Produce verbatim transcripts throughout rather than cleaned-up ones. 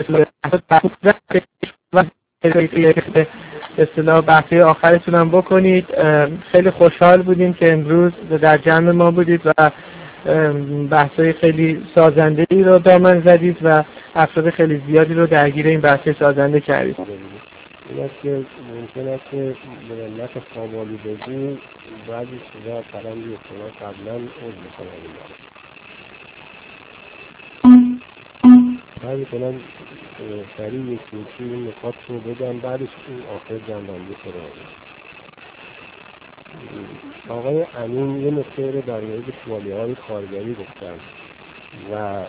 اصطلاح بحثی آخرتون هم بکنید. خیلی خوشحال بودیم که امروز در جمع ما بودید و بحثای خیلی سازنده ای رو دامن زدید و افراد خیلی زیادی رو درگیر این بحث سازنده کردید. این است که ممکن است که ملت خامالی بگیم بعضی چیزا فرنگی اصطلاح قبلا عوض بکنم بعضی کنم سریع یک یکی این نکات رو بگم بعدش این آخر جنبندی کنم. آقای امین یه نکته رو در مورد شوالیه های کارگری گفتن و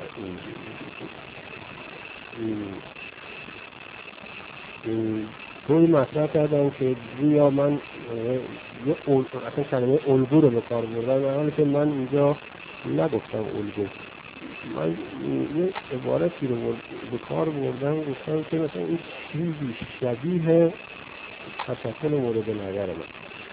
توی مطرح کردن که گویا من یه اصلا کلمه الگو رو به کار بردم، در حالی که من اینجا نگفتم الگو، من یه عبارتی رو به کار بردم، گفتم که مثلا این چیزی شبیه تشکل مورد نظر من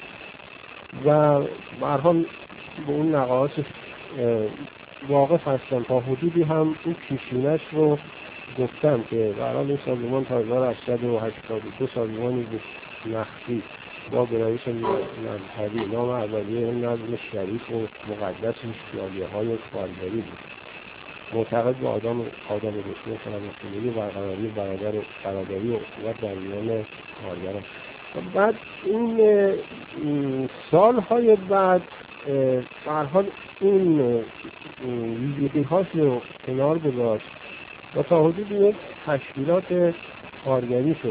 و به هر حال به اون نقاط واقف هستم. تا حدودی هم این پیشینش رو گفتم که به هر حال این سازمان تا هزار و هشتصد و هشتاد و دو سازمانی بود مخفی با گرایش مذهبی، نام اولیه نظم شریف و مقدس شوالیه های کارگری بود، معتقد به آدم آدم رسمی سلامتی و برقراری برادر برادری و اخوت در میان کارگران. بعد این سالهای بعد به هر حال این ویژگی‌هاش رو کنار گذاشت و تا حدود یک تشکیلات کارگری شد.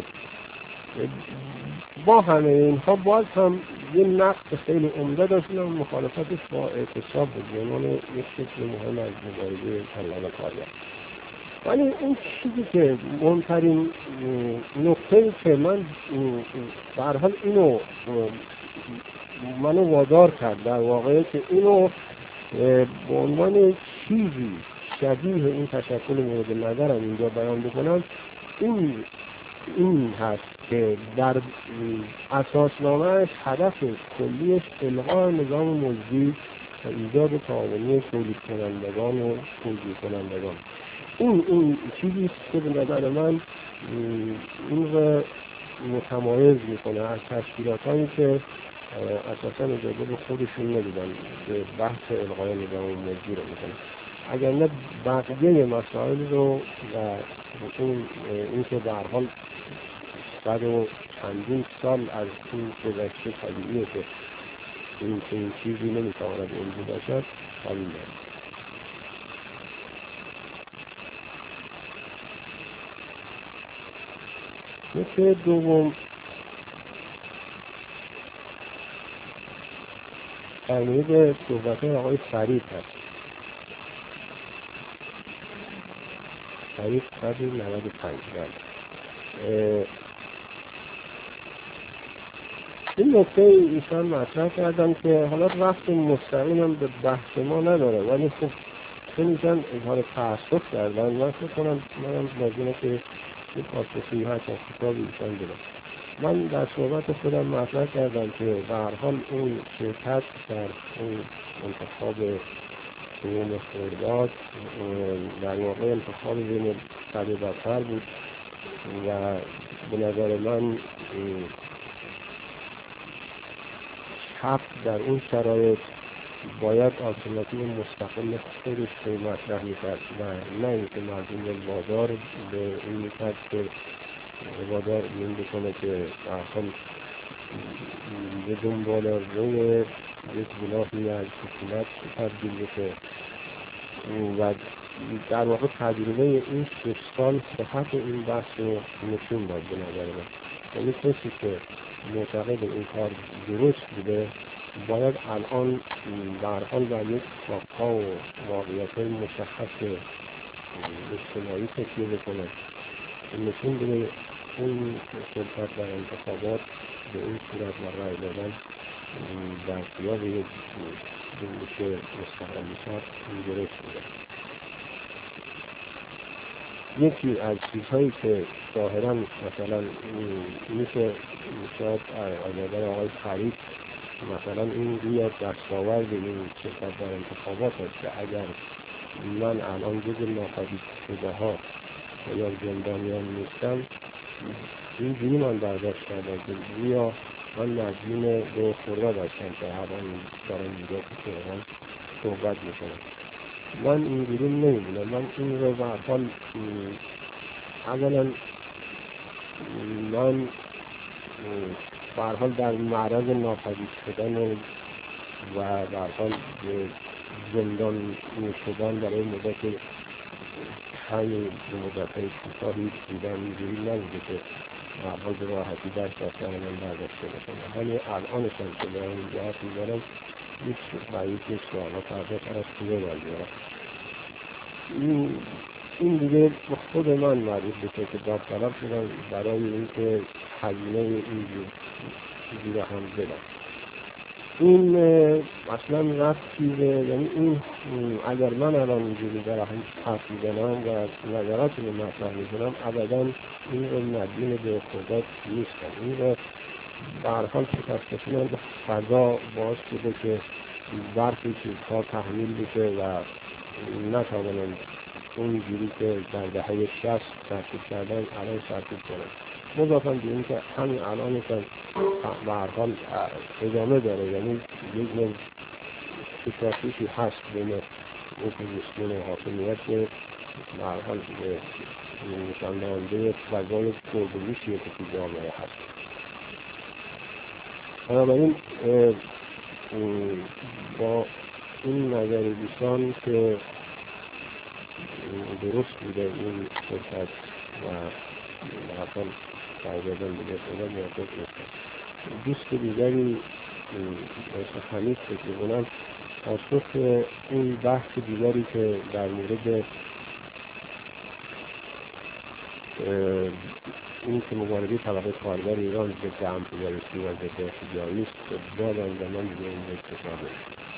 با همه اینها باز هم یه نقص خیلی عمده داشت، مخالفتش با اعتصاب بود به عنوان یک شکل مهم از مبارزه کلان کارگر. ولی این چیزی که مهمترین نکته‌ای که من به هر حال اینو منو وادار کرد در واقع که اینو به عنوان چیزی شبیه این تشکل مورد نظرم اینجا بیان بکنم، این این هست که در اساسنامه‌اش هدف کلیش الغاء نظام مزدی و ایجاد تعاونی تولید کنندگان و توزیع کنندگان. این این چیزی است که به نظر من این رو متمایز میکنه از تشکیلات‌هایی که اساساً اجازه به خودشون نمیدن که بحث الغای نظام مزدی رو میکنه. اگر نه بقیه مسائل رو و این این که به هر حال بعد و چندین سال از این گذشته طبیعیه که این این چیزی نمیتواند وجود باشد قبول دارم. نکته دوم در مورد صحبت‌های آقای فرید هست. فرید صد و نود و پنج این نکته ایشان مطرح کردن که حالا رفت مستقیم هم به بحث ما نداره، ولی خب چون ایشان اظهار تأسف کردن من فکر کنم منم لازمه که این پاسخی هست از کتاب ایشان بدم. من در صحبت خودم مطرح کردم که به هر حال اون شرکت در اون انتخاب دوم خرداد در واقع انتخاب بین صد و بطر بود و به نظر من حق در اون شرایط باید آلترناتیو مستقل خودش رو مطرح میکرد و نه اینکه مردم وادار به این میکرد که وادار این بکنه که اصلا یه دنبال روی یک گناهی از حکومت تبدیل بشه و در واقع تجربه این شش سال صحت این بحث رو نشون داد به نظر من. یعنی کسی که معتقد این کار درست بوده باید الان در حال در یک ساخت‌ها و واقعیت‌های مشخص اجتماعی تکیه بکنه، نشون بده اون شرکت در انتخابات به این صورت و رای دادن در خیال یک جنبش مستقلیت درست بوده. یکی از چیزهایی که ظاهراً مثلا میشه شاید از نظر آقای فرید مثلا این روی دستاورد این شرکت در انتخابات است که اگر من الان جز ناپدید شده ها و یا زندانیان نیستم، اینجوری من برداشت کردم که گویا من مدیون به خرداد هستم که الان دارم اینجا تو تهران صحبت میکنم. من اینجوری نمیدونم. من این رو به هر حال اولا من به هر حال در معرض ناپدید شدن و به هر حال زندان شدن برای مدت همین مدت‌های کوتاهی دیدن اینجوری نبوده که به هر حال به راحتی در دستان من برداشته بکنم. ولی الانش هم که دارم اینجا حرف می‌زنم هیچ بعید نیست که حالا فردا سر از خوبه برگردم. این این دیگه به خود من مربوط بشه که داوطلب شدم برای اینکه هزینه این چیزی رو هم بدم. این اصلا رفتی به، یعنی این اگر من الان اینجوری دارم حرف میزنم و نظرات رو مطرح میکنم ابدا این رو مدیون به خرداد نیستم. این رو به هر حال شکست شدن به فضا باعث شده که برخی چیزها تحمیل بشه و نتوانم اونجوری که در دهه شصت ترتیب کردن الان ترتیب کنم. مضافاً به این که همین الان هم به هر حال ادامه داره، یعنی یک نوع کشاکشی هست بین اپوزیسیون و حاکمیت که به هر حال نشان دهنده فضای پربوشیه که تو جامعه هست. بنابراین با این نظر دوستان که درست بوده این فرصت و به هر حال فرزادن بوده خدا موافق نیستم. دوست دیگری مثل حمید فکر می‌کنم پاسخ این بحث دیگری که در مورد این که مبارزه طبقه کارگر ایران ضد امپریالیسم و ضد احتجاجی است دادن و من دیگه این یک کتابه.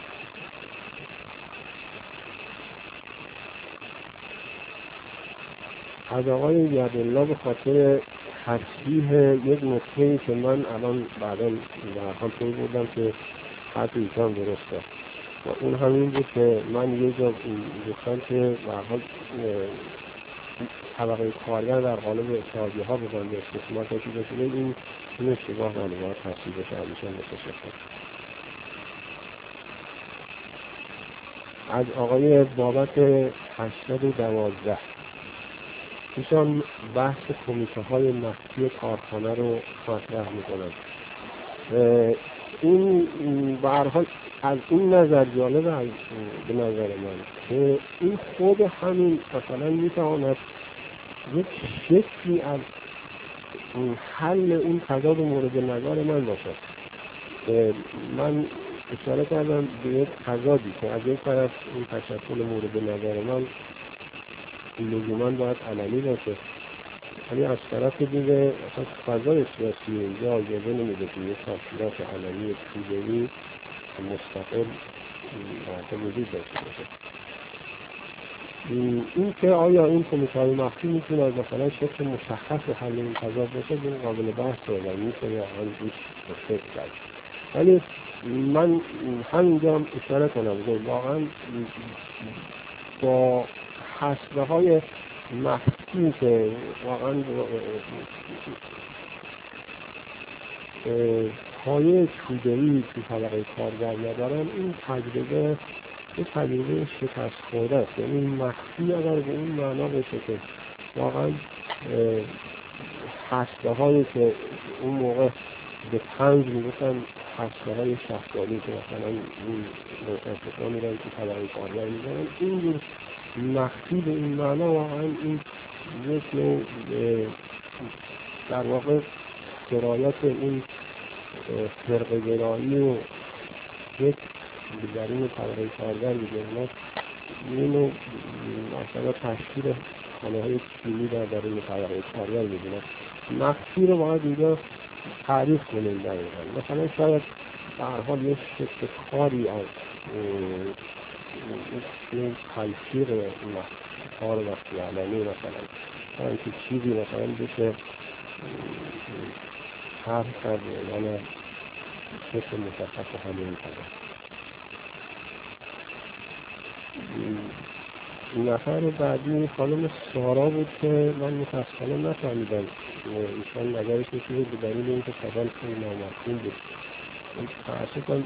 از آقای یدالله به خاطر تصحیح یک نکته‌ای که من الان بعدا در حال پی بردم که حرف ایشان درسته و اون همین بود که من یه جا گفتم که به هر حال طبقه کارگر در قالب اتحادیه‌ها به بند استثمار کشیده شده. این این اشتباه من باید تصحیح بشه. همیشه متشکرم. از آقای بابت هشتصد و دوازده ایشان بحث کمیته های مخفی کارخانه رو مطرح میکنند. این به هر حال از این نظر جالب از به نظر من که این خود همین مثلا میتواند یک شکلی از حل اون تضاد مورد نظر من باشد. من اشاره کردم به یک تضادی که از یک طرف این تشکل مورد نظر من لزوما باید علنی باشه، ولی از طرف دیگه اصلا فضای سیاسی اینجا اجازه نمیده که یک تفسیرات علنی توجهی مستقل باید وجود داشته باشه. این که آیا این کمیته‌های مخفی میتونه از مثلا شکل مشخص حل این تضاد باشه این قابل بحثه و میشه واقعا روش فکر کرد. ولی من همینجا هم اشاره کنم که واقعا با حسبه های مخفی که واقعا پایه توده‌ای تو طبقه کارگر ندارن، این تجربه این تجربه شکست خورده است. یعنی مخفی اگر به اون معنا بشه که واقعا حسبه هایی که اون موقع به پنج میگفتن حسبه های شفتالی که مثلا این متاسفانه میرن که طبقه کارگر میزنن، این مخفی به این معنا واقعا این یک نوع در واقع سرایت این فرقه گرایی و یک درون طبقه کارگر میگه. اینو مثلا تشکیل خانه های چینی در درون طبقه کارگر میدونن. مخفی رو باید اینجا تعریف کنیم دقیقا. مثلا شاید به هر حال یک شکل کاری از این تلفیق کار وقتی علمی مثلا مثلا که چیزی مثلا بشه حرف کرد یعنی شکل مشخص همین کنه. نفر بعدی خانم سارا بود که من متاسفانه نفهمیدم ایشان نظرش چی بود، به دلیل اینکه سوال خیلی نامفهوم بود. تأسفاً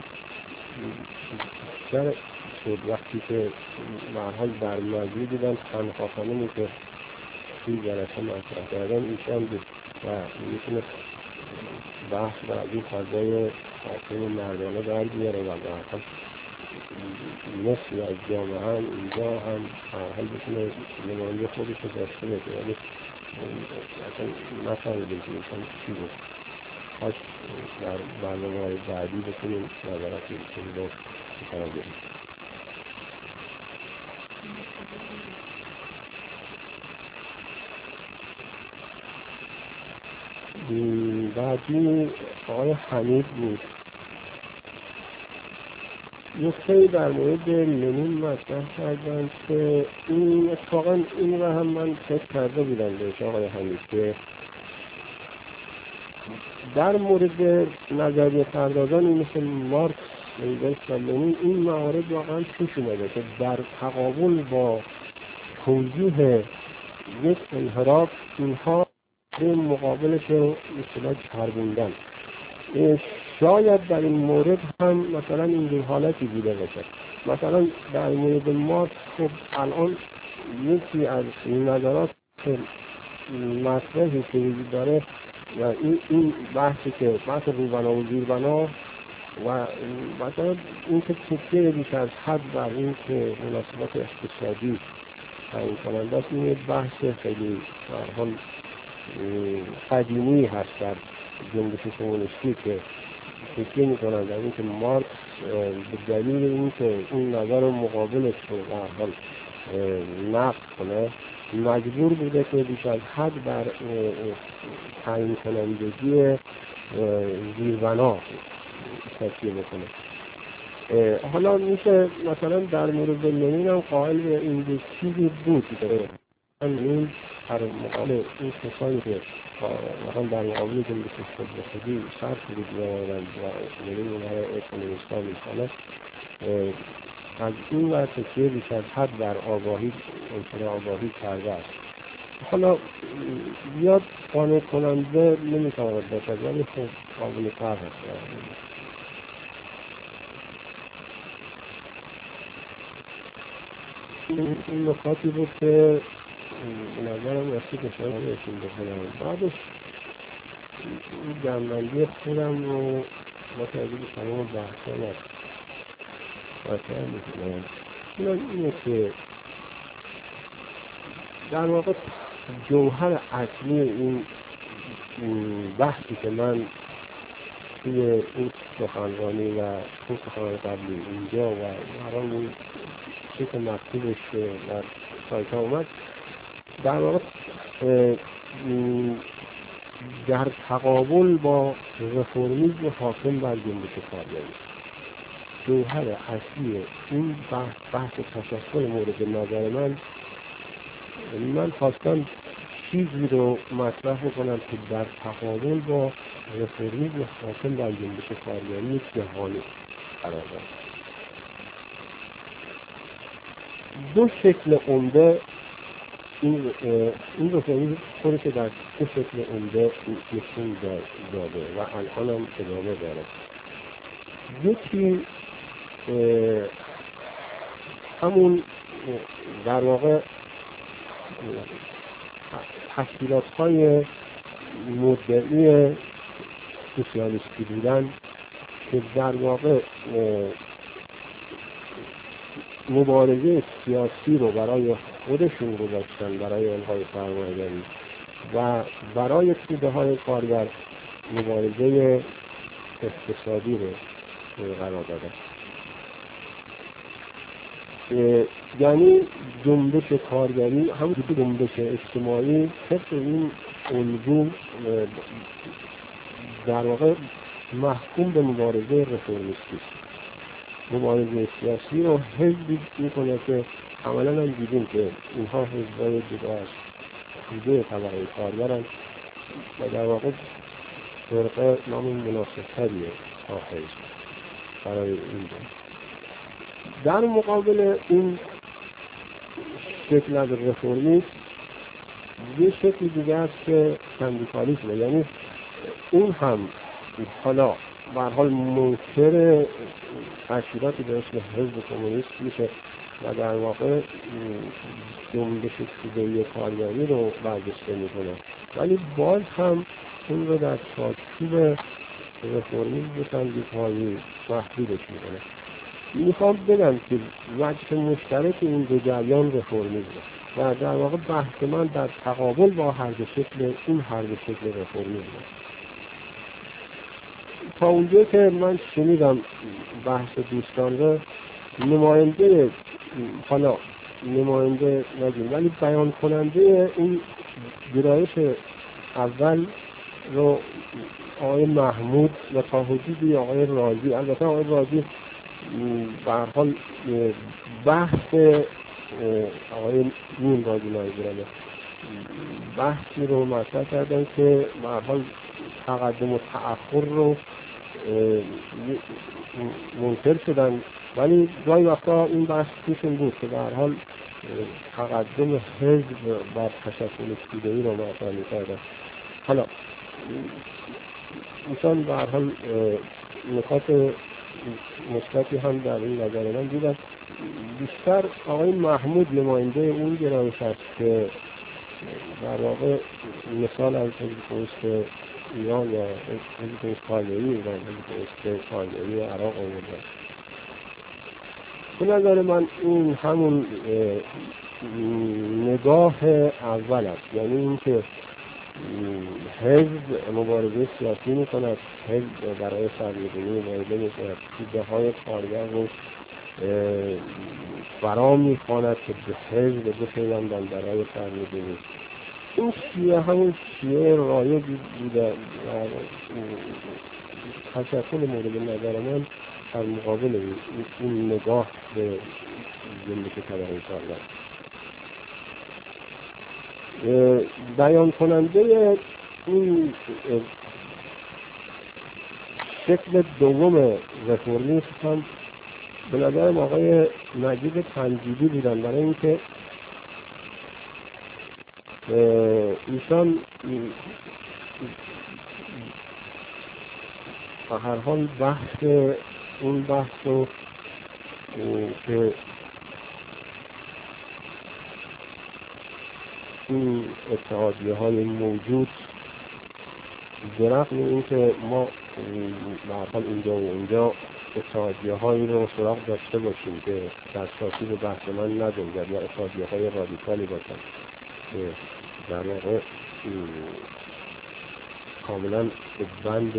بیشتر شد وقتی که به هر حال در مجموع دیدم تنها خانمی که توی جلسه مطرح کردن ایشان بود و میتونه بحث و از این فضای حاکم مردانه در بیاره و به هر حال نصفی از جامعه هم اینجا هم هر حال بتونه نماینده خودش رو داشته باشه، ولی اصلا نفهمیدیم که ایشان چی بود. خواست در برنامه‌های بعدی بتونیم نظراتی بکنیم رو بکنم بریم. بعدی آقای حمید بود. نکته‌ای در مورد لنین مطرح کردن که این اتفاقا این رو هم من فکر کرده بودم بهش آقای حمید که در مورد نظریه پردازانی مثل مارکس، انگلس و لنین این موارد واقعا پیش اومده که در تقابل با توضیح یک انحراف اینها به مقابلش رو اصطلاح چربوندن. شاید در این مورد هم مثلا اینجور حالتی بوده باشه. مثلا در مورد مارکس خب الان یکی از این نظرات مطرحی که وجود داره و این این بحثی که بحث روبنا و زیربنا و مثلا این که تکیه بیش از حد بر این که مناسبات اقتصادی تعیین کننده است، این بحث خیلی در حال قدیمی هست در جنبش کمونیستی که تکیه میکنند در این که مارکس به دلیل این که این نظر مقابلش رو در حال نقد کنه مجبور بوده که بیش از حد بر تعیین کنندگی زیربنا تکیه بکنه. حالا میشه مثلا در مورد لنین هم قائل به این چیزی بود که این در مقابل این کسانی که مثلا در مقابل جنبش خودبخودی سر فرود می‌آورند و لنین اونها را اکونومیست‌ها می‌خواند، از این ور تکیه بیش از حد بر آگاهی انسان آگاهی کرده است. حالا بیاد قانع کننده نمی‌تواند باشد ولی خب قابل فرق است. این نکاتی بود که نظرم راستی که شاید بهشون بکنم. بعدش این جمع‌بندی خودم رو با توجه به تمام بحثانم مطرح می‌کنم. اینم اینه که در واقع جوهر اصلی این بحثی که من توی این سخنرانی و این سخنرانی قبلی اینجا و هران این چیز مکتوبش در سایت ها اومد در واقع در تقابل با رفرمیسم حاکم بر جنبش کارگری جوهر اصلی این بحث بحث تشکل مورد نظر من من خواستم چیزی رو مطرح بکنم که در تقابل با رفرمیسم حاکم بر جنبش کارگری جهانی قرار دارد. دو شکل عمده این این رفرمیسم خودش در دو شکل عمده نشون داده و الان هم ادامه داره. یکی همون در واقع تشکیلات های مدعی سوسیالیستی بودن که در واقع مبارزه سیاسی رو برای خودشون گذاشتن، برای الغای سرمایه‌داری و برای توده های کارگر مبارزه اقتصادی رو قرار دادن. یعنی جنبش کارگری هم جنبش اجتماعی طبق این الگو در واقع محکوم به مبارزه رفرمیستی مبارزه سیاسی رو حزبی میکنه که عملا هم دیدیم که اینها حزبای جدا از توده طبقه کارگرن و در واقع فرقه نام مناسب تریه تا حزب برای اینجا. در مقابل این شکل از رفرمیسم یه شکل دیگه است که سندیکالیسمه، یعنی اون هم حالا به هر حال منکر تشکیلاتی به اسم حزب کمونیست میشه و در واقع جنبش توده کارگری رو برجسته میکنه، ولی باز هم اون رو در چارچوب رفرمیسم سندیکالی محدودش میکنه. میخوام بگم که وجه مشترک این دو جریان رفرمیسم و در واقع بحث من در تقابل با هر دو شکل این هر دو شکل رفرمیسم. تا اونجا که من شنیدم بحث دوستان رو، نماینده حالا نماینده نگیم ولی بیان کننده این گرایش اول رو آقای محمود و تا حدودی آقای رازی، البته آقای رازی به هر حال بحث آقای نیم رازی نایگرانه بحثی رو مطرح کردن که به هر حال تقدم و تأخر رو منکر شدن، ولی گاهی وقتا این بحث توشون بود که به هر حال تقدم حزب بر تشکل توده‌ای رو مطرح می‌کردن. حالا ایشان به هر حال نکات مثبتی هم در این نظر من دیدن. بیشتر آقای محمود نماینده اون گرایش است که در واقع مثال از حزب کمونیست ایران یا حزب کمونیست کارگری ایران، حزب کمونیست کارگری عراق آورده. به نظر من این همون نگاه اول است، یعنی اینکه حزب مبارزه سیاسی میکند، حزب برای سرنگونی مبارزه میکند، توده های کارگر رو فرا میخواند که به حزب بپیوندند برای سرنگونی. این شیعه همون شیعه رایجی بوده و تشکل مورد نظر من در مقابل این نگاه به جنبش طبقه کارگر. بیان کننده این شکل دوم رفرمیسم هم به نظرم آقای مجید تنجیدی بودن، برای اینکه ایشان به هر حال بحث اون بحث رو که این اتحادیه های موجود درخت این که ما به هر حال اینجا و اونجا اتحادیه هایی رو سراغ داشته باشیم که در شاسی بحث من ندنگد یا اتحادیه های رادیکالی باشن که در واقع کاملا به بند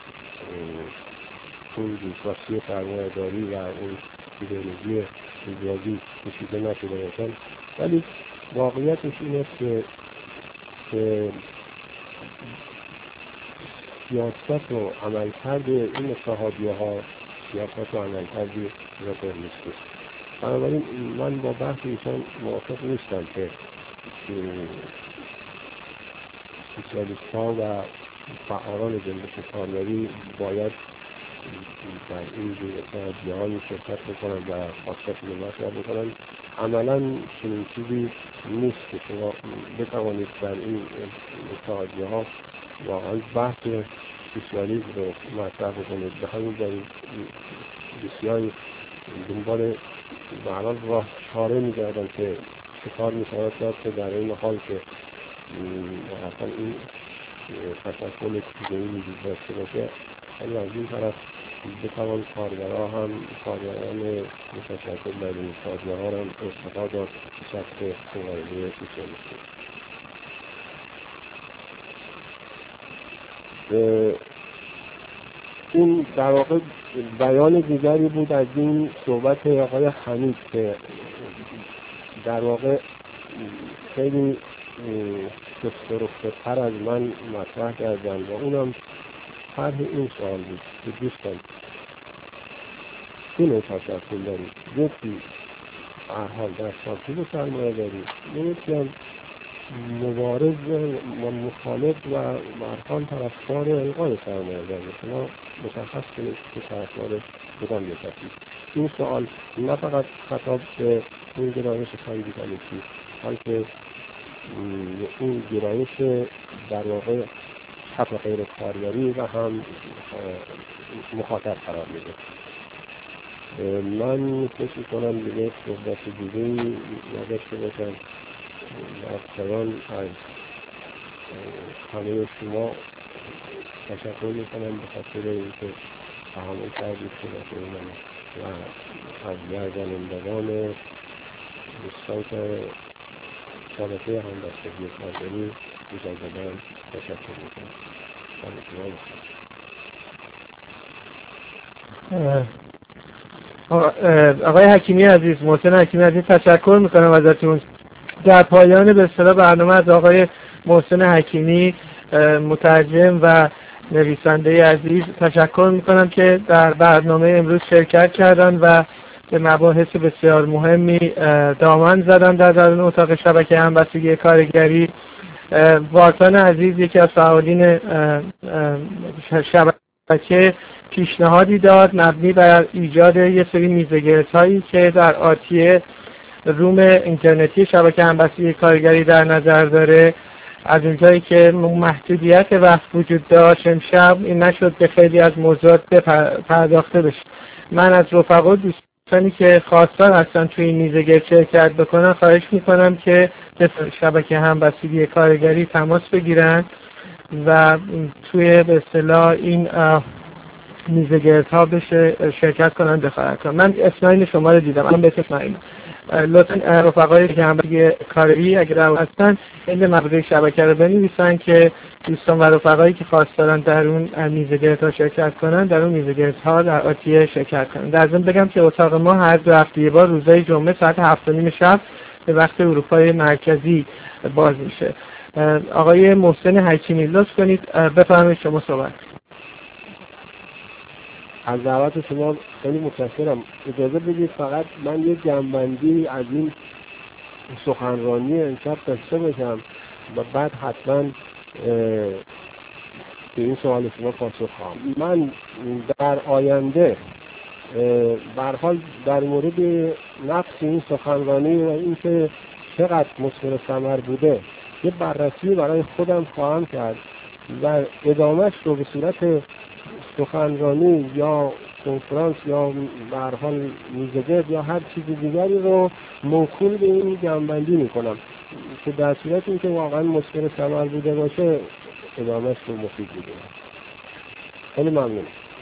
اون دیموکراسی سرمایه‌داری و اون ایدئولوژی ایدئولوژی کشیده نشده باشن، ولی واقعیتش این است که که سیاست و عملکرد این اتحادیه ها سیاست و عملکرد رفرمیستی است. بنابراین من با بحث ایشان موافق نیستم که سوسیالیست ها و فعالان جنبش کارگری باید در این جور اتحادیه های شرکت بکنن و خواستات رو مطرح بکنن. عملا چنین چیزی نیست که شما بتوانید در این اتحادیه ها واقعا بحث سوسیالیسم رو مطرح بکنید. به همین دلیل بسیاری دنبال به هر حال راه چاره می‌گردن که چه کار می‌شود کرد که در این حال که اصلا این تشکل توده‌ای وجود داشته باشه، ولی از این طرف بتوان کارگرها هم کارگران متشکل در این اتحادیه ها را استفاده داد به شکل مبارزه سوسیالیستی. این در واقع بیان دیگری بود از این صحبت آقای حمید که در واقع خیلی سفت از من مطرح کردن و اونم طرح این سوال بود که دوستان این تشکل دارید، یکی هرحال در چارچوب سرمایه دارید، یکی هم مبارز و مخالف و برخان طرفدار الغای سرمایه دارید. شما مشخص کنید که طرفدار کدام یک هستید. این سوال نه فقط خطاب به این گرایش سندیکالیستی حال که این گرایش در واقع چپ غیر کارگری و هم مخاطب قرار میده. من فکر میکنم دیگه صحبت دیگه نداشته باشم. در پایان از همه شما تشکر میکنم به خاطر اینکه تحمل کردید صحبت من و از گردانندگان دوستان که شبکه همبستگی کارگری مجدداً تشکر میکنم. آقای حکیمی عزیز، محسن حکیمی عزیز، تشکر میکنم ازتون. در پایان به اصطلاح برنامه از آقای محسن حکیمی مترجم و نویسنده عزیز تشکر میکنم که در برنامه امروز شرکت کردن و به مباحث بسیار مهمی دامن زدن در درون اتاق شبکه همبستگی کارگری. وارسان عزیز یکی از فعالین شبکه پیشنهادی داد مبنی بر ایجاد یه سری میزگردهایی که در آتیه روم اینترنتی شبکه همبستگی کارگری در نظر داره. از اونجایی که محدودیت وقت وجود داشت امشب این نشد که خیلی از موضوعات پرداخته بشه. من از رفقا دوستانی که خواستار هستن توی این میزگرد شرکت بکنن خواهش میکنم که به شبکه همبستگی کارگری تماس بگیرن و توی به اصطلاح این میزگردها بشه شرکت کنن دخالت کنن. من اسناین شما رو دیدم، من به اسناین لطفا رفقای که همبستگی کارگری اگر هستن این مقاله شبکه رو بنویسن که دوستان و رفقایی که خواست دارن در اون میزگردها شرکت کنن در اون میزگردها در آتیه شرکت کنن. در ضمن بگم که اتاق ما هر دو هفته یه بار روزهای جمعه ساعت هفت و نیم شب به وقت اروپای مرکزی باز میشه. آقای محسن حکیمی لطف کنید بفرمایید شما صحبت. از دعوت شما خیلی متشکرم. اجازه بدید فقط من یک جنبندی از این سخنرانی امشب داشته باشم و بعد حتما به این سوال شما پاسخ خواهم. من در آینده به هر حال در مورد نقص این سخنرانی و اینکه چقدر مثمر ثمر بوده یه بررسی برای خودم خواهم کرد و ادامهش رو به صورت سخنرانی یا کنفرانس یا به هر حال میزگرد یا هر چیز دیگری رو موکول به این جنبندی میکنم که در صورت اینکه واقعا مثمر ثمر بوده باشه ادامهش رو مفید بوده. خیلی ممنون.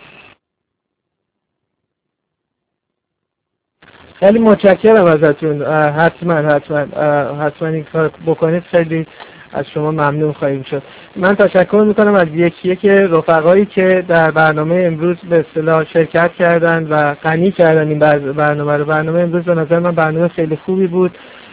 خیلی متشکرم ازتون. حتما حتما حتما این کار بکنید، خیلی از شما ممنون خواهیم شد. من تشکر میکنم از یکی یک رفقایی که در برنامه امروز به اصطلاح شرکت کردن و غنی کردن این برنامه رو. برنامه امروز به نظر من برنامه خیلی خوبی بود.